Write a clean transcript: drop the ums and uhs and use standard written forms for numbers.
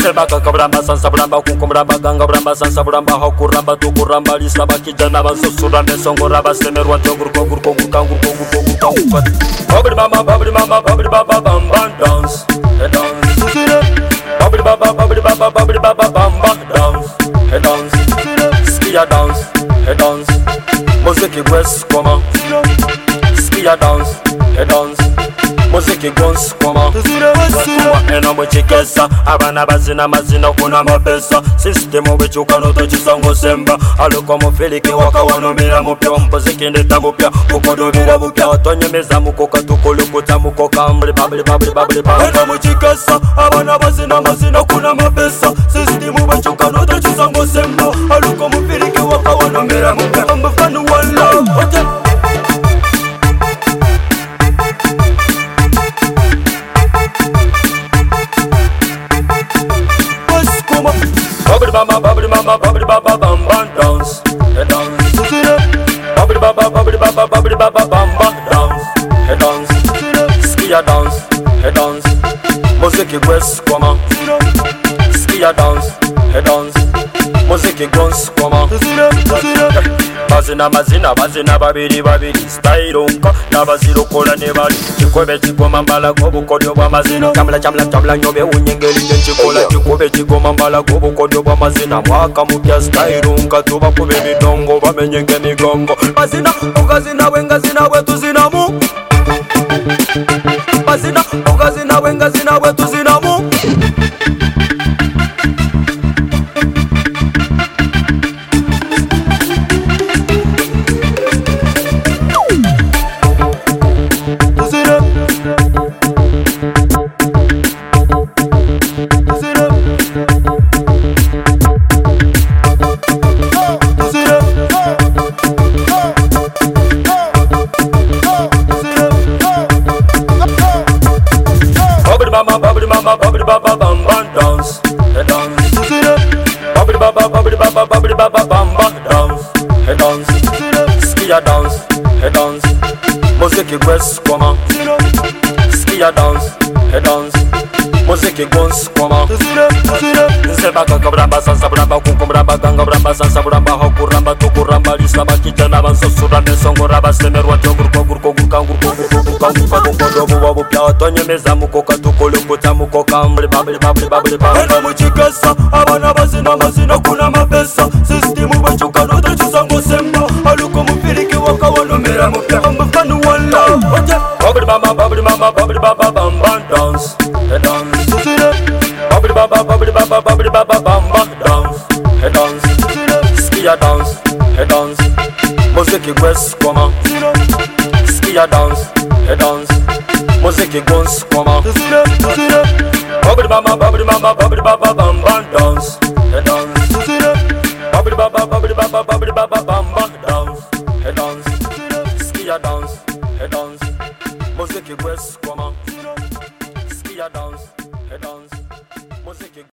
Sebaka kabramba sansa bramba kukumbramba ganga bramba sansa bramba hakuramba tukuramba lisaba kijana basusura nesongora basemerwa togurko kangur babri mama babri baba bamba dance babri baba bamba dance skia dance dance muziki gwes koma skia dance dance muziki gwes koma eno muchikesa abana bazina mazina kuna mapesa system wechukano tochisango semba aluko mufiliki waka wanomira mupya muziki ndeta mupya ukodobira mupya otonyemeza mukoka tukulukuta mukoka mbli babli eno muchikesa abana bazina mazina kuna mapesa system wechukano tochisango semba aluko mufiliki waka wanomira mupya mbafanu wala okay. Babri baba bamba dance babri baba bamba dance skia dance dance muziki gwes koma skia dance dance muziki gwes koma bazina babiri style unka nabaziro kola nebali chikobe chigoma mbala gobukodyo bwa mazina chamla nyobe unyengeli chikola chikobe chigoma mbala gobukodyo bwa mazina mwaka mupya style unka tuba kube bidongo bamenyenge migongo bazina ugazina wengazina wetu zinamu bazina ugazina wengazina wetu zinamu babri baba bamba dance babri baba bamba dance skia dance dance muziki gwes koma skia dance dance muziki gwes koma sebaka kabramba sansa bramba kukumbramba ganga bramba sansa bramba hakuramba tukuramba lisaba kijana basusura nesongora basemerwa togurko kangur kodobu wabupya otonyemeza mukoka tukulukuta mukoka mbli babli eno muchikesa abana bazina mazina kuna mapesa system wechukano tochisango semba aluko mufiliki waka wanomera mupya mbafanu wala okay. babri baba bamba dance babri baba bamba dance skia dance dance muziki gwes koma skia dance dance muziki gwes koma babri baba bamba dance babri baba